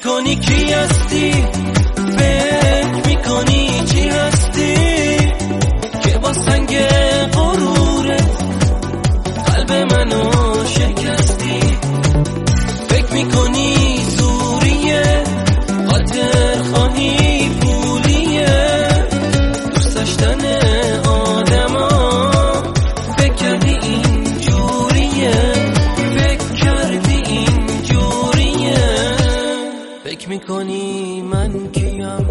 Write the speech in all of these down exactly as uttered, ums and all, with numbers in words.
میکنی کی هستی، فکر میکنی چی هستی که با سنگ غرورت قلب منو شکستی. فکر میکنی زوریه، خاطر خواهی پولیه، دوست داشتن آدما فکر کردی این جوریه، فکر کردی این جوریه. فکر میکنی من کیم،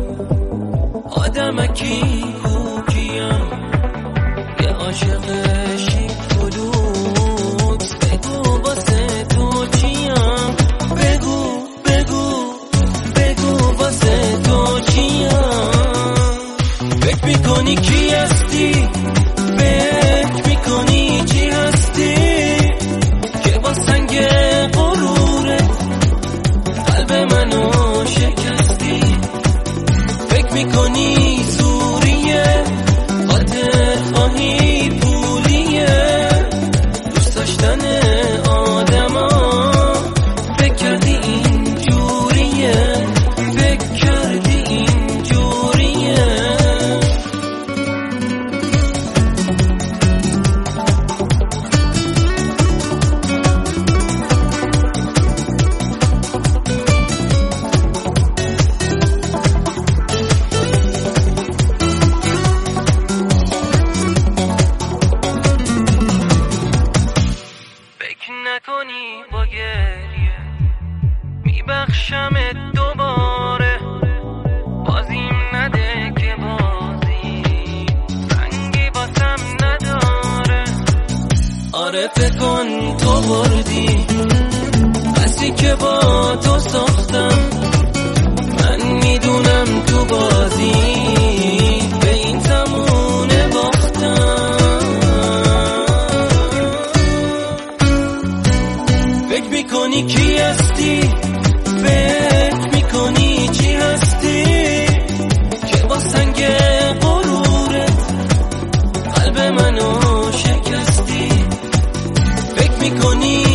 آدمکی خوکیم، یه عاشق شیک فلوت، بگو واسه تو چیم، بگو بگو بگو واسه تو چیم. فکر میکنی کی هستی، فکر میکنی چی هستی که با سنگ غرورت قلب منو شکستی. فکر میکنی زوریه، خاطر خواهی پولیه، دوست داشتن آدما فکر کردی این جوریه، فکر کردی این جوریه. فکر نکنی با گریه میبخشمت دوباره، بازیم نده که بازی رنگی باسم نداره. آره فکر کن تو بردی بسی که با تو ساختم، من میدونم تو بازی به این زمونه باختم. فکر میکنی کی هستی، فکر میکنی چی هستی که با سنگ غرورت قلب منو شکستی. فکر میکنی